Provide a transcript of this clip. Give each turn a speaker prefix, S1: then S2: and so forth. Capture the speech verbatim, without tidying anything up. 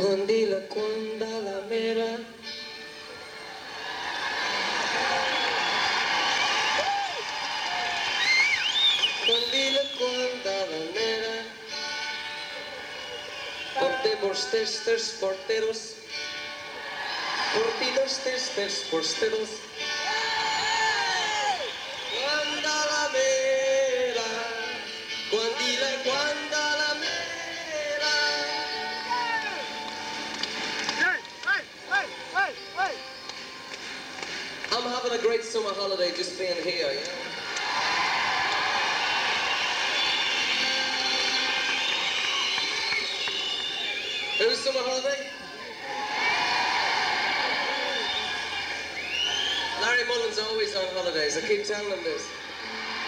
S1: Quandila quandala mera. Quandila quandala mera. Portemos testers porteros. Portidos testers porteros. Quandala mera. Quandila quandala mera. I'm having a great summer holiday just being here, you know? Who's summer holiday? Larry Mullen's always on holidays. I keep telling him this.